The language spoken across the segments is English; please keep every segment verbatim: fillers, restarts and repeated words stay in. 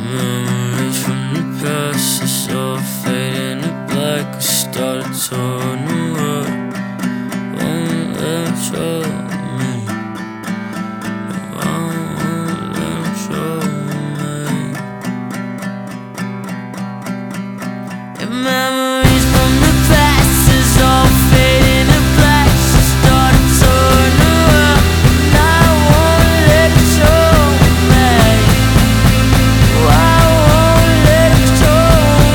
Memories from the past is all fading to black. I started to run away. Won't let show me. No, I won't let show me. And memories from the past is all fading to black. I started to run away. And I won't let show me. I won't let show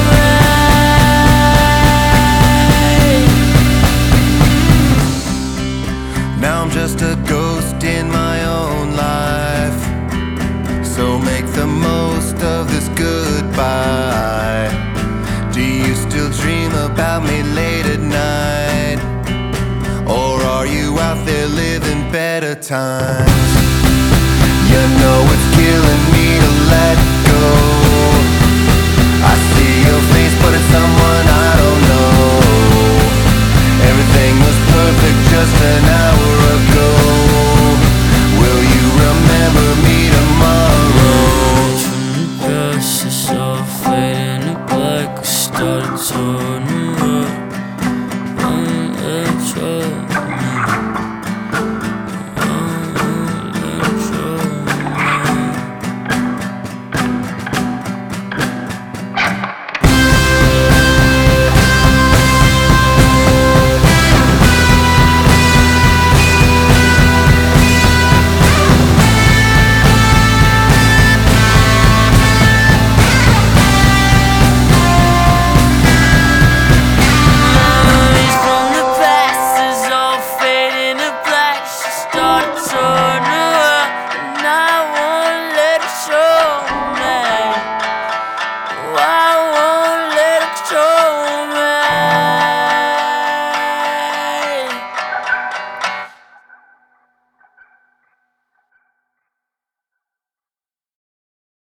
me. Now I'm just a ghost in my own life, so make the most of this goodbye. Do you still dream about me late at night? Or are you out there living better times?